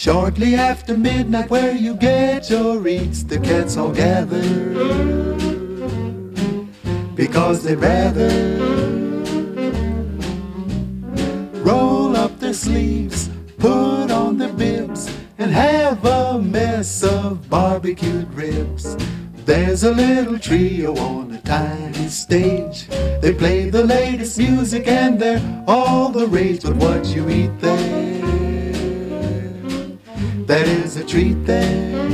Shortly after midnight, where you get your eats, the cats all gather because they'd rather roll up their sleeves, put on their bibs, and have a mess of barbecued ribs. There's a little trio on a tiny stage. They play the latest music and they're all the rage. But what you eat there, that is a treat there.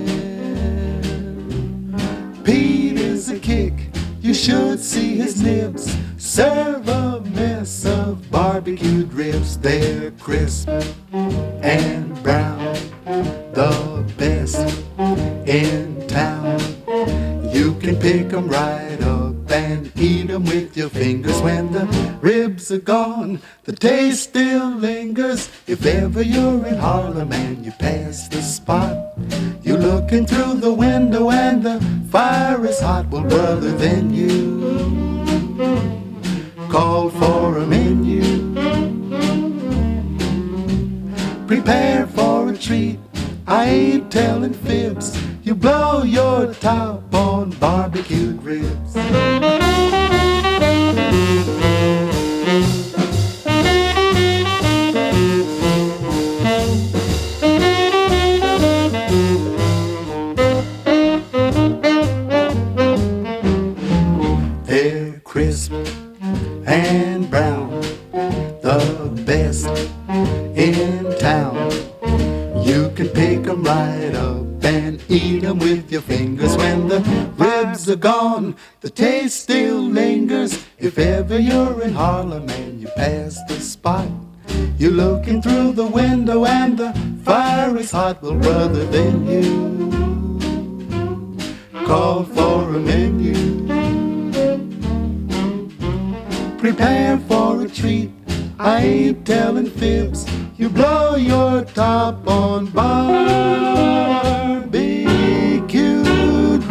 Pete is a kick, you should see his nibs. Serve a mess of barbecued ribs. They're crisp and brown, the best in town. You can pick 'em right up and eat 'em with your fingers. When the ribs are gone, the taste still lingers. If ever you're in Harlem and you pass the spot, you're looking through the window and the fire is hot. Well, brother, then you call for a menu. Prepare for a treat, I ain't telling fibs. You blow your top on barbecued ribs. They're crisp and brown, the best in town. You can pick 'em right up and eat 'em with your fingers. When the ribs are gone, the taste still lingers. If ever you're in Harlem and you pass the spot, you're looking through the window and the fire is hot. Well, brother, then you call for a menu. Prepare for a treat, I ain't telling fibs. You blow your top on barbecued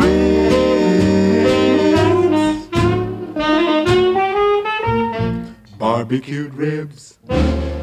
ribs. Barbecued ribs.